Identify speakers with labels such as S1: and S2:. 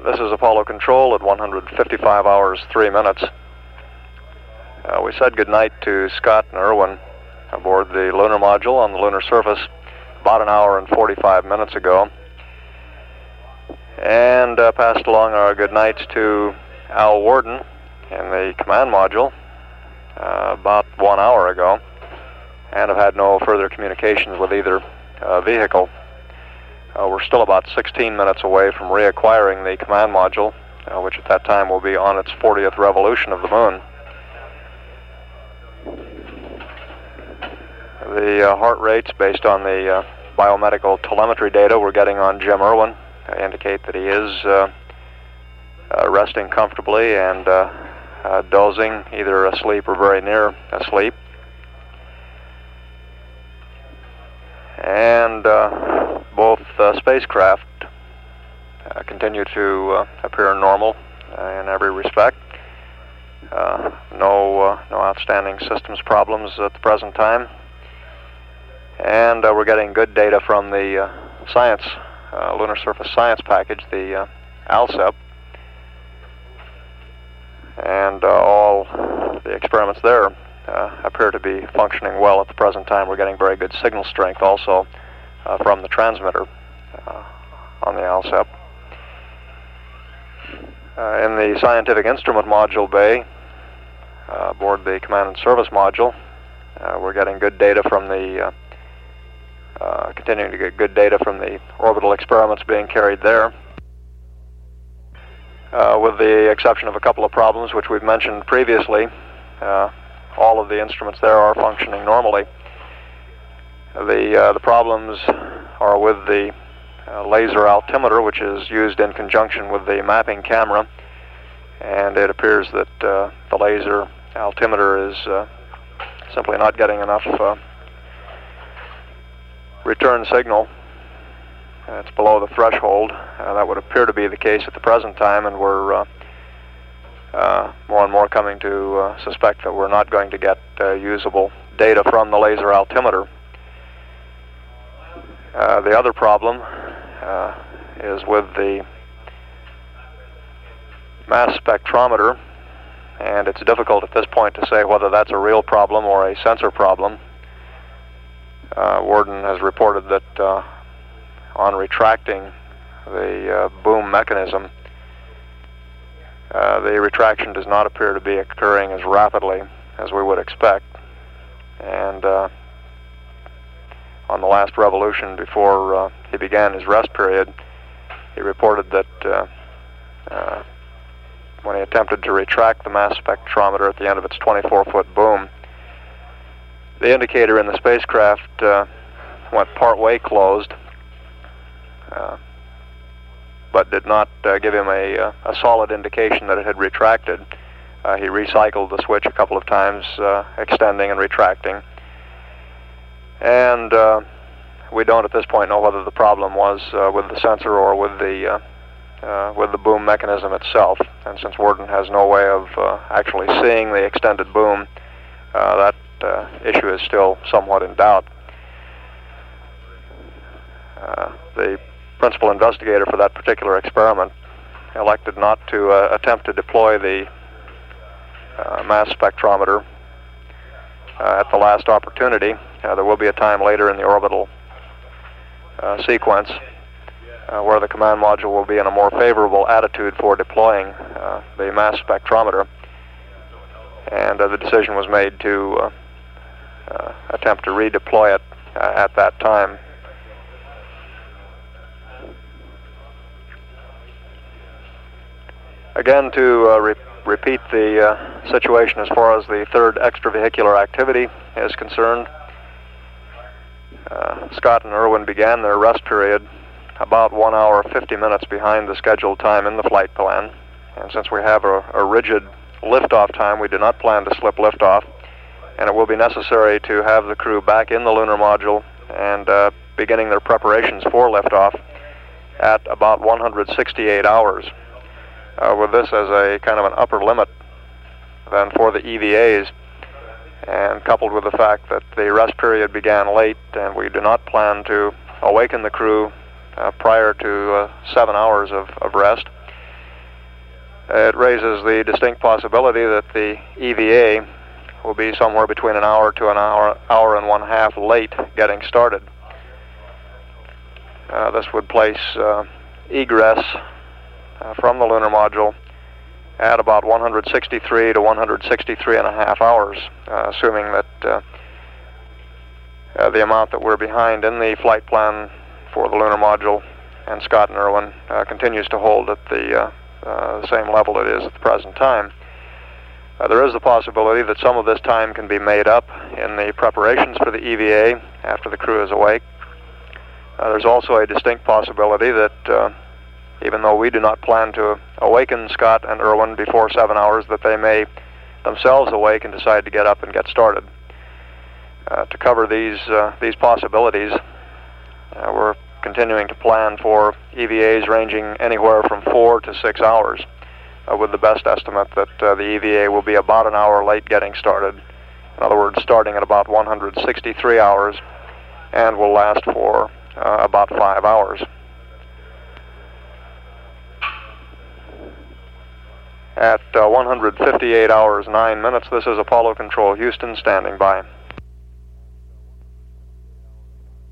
S1: This is Apollo Control at 155 hours, 3 minutes. We said goodnight to Scott and Irwin aboard the lunar module on the lunar surface about an hour and 45 minutes ago. And passed along our goodnights to Al Worden in the command module about 1 hour ago, and have had no further communications with either vehicle. We're still about 16 minutes away from reacquiring the command module, which at that time will be on its 40th revolution of the moon. The heart rates, based on the biomedical telemetry data we're getting on Jim Irwin, indicate that he is resting comfortably and dozing, either asleep or very near asleep. And both spacecraft continue to appear normal in every respect. No outstanding systems problems at the present time. And we're getting good data from the science, lunar surface science package, the ALSEP. And all the experiments there appear to be functioning well at the present time. We're getting very good signal strength also from the transmitter on the ALSEP. In the scientific instrument module bay, aboard the command and service module, we're getting good data from the, continuing to get good data from the orbital experiments being carried there. With the exception of a couple of problems which we've mentioned previously, all of the instruments there are functioning normally. The problems are with the laser altimeter, which is used in conjunction with the mapping camera, and it appears that the laser altimeter is simply not getting enough return signal. It's below the threshold. That would appear to be the case at the present time, and we're more and more coming to suspect that we're not going to get usable data from the laser altimeter. The other problem is with the mass spectrometer, and it's difficult at this point to say whether that's a real problem or a sensor problem. Worden has reported that on retracting the boom mechanism, the retraction does not appear to be occurring as rapidly as we would expect. And on the last revolution before he began his rest period, he reported that when he attempted to retract the mass spectrometer at the end of its 24-foot boom, the indicator in the spacecraft went part-way closed, but did not give him a solid indication that it had retracted. He recycled the switch a couple of times, extending and retracting. And we don't at this point know whether the problem was with the sensor or with the boom mechanism itself. And since Worden has no way of actually seeing the extended boom, that issue is still somewhat in doubt. The principal investigator for that particular experiment elected not to attempt to deploy the mass spectrometer at the last opportunity. There will be a time later in the orbital sequence where the command module will be in a more favorable attitude for deploying the mass spectrometer, and the decision was made to attempt to redeploy it at that time. Again, to repeat the situation as far as the third extravehicular activity is concerned, Scott and Irwin began their rest period about 1 hour 50 minutes behind the scheduled time in the flight plan. And since we have a rigid liftoff time, we do not plan to slip liftoff, and it will be necessary to have the crew back in the lunar module and beginning their preparations for liftoff at about 168 hours. With this as a kind of an upper limit then for the EVAs, and coupled with the fact that the rest period began late and we do not plan to awaken the crew prior to 7 hours of rest, it raises the distinct possibility that the EVA will be somewhere between an hour to an hour and 1/2 late getting started. This would place egress from the lunar module at about 163 to 163.5 hours, assuming that the amount that we're behind in the flight plan for the lunar module and Scott and Irwin continues to hold at the same level it is at the present time. There is the possibility that some of this time can be made up in the preparations for the EVA after the crew is awake. There's also a distinct possibility that even though we do not plan to awaken Scott and Irwin before 7 hours, that they may themselves awake and decide to get up and get started. To cover these possibilities, we're continuing to plan for EVAs ranging anywhere from 4 to 6 hours, with the best estimate that the EVA will be about an hour late getting started. In other words, starting at about 163 hours and will last for about 5 hours. At 158 hours 9 minutes, this is Apollo Control Houston standing by.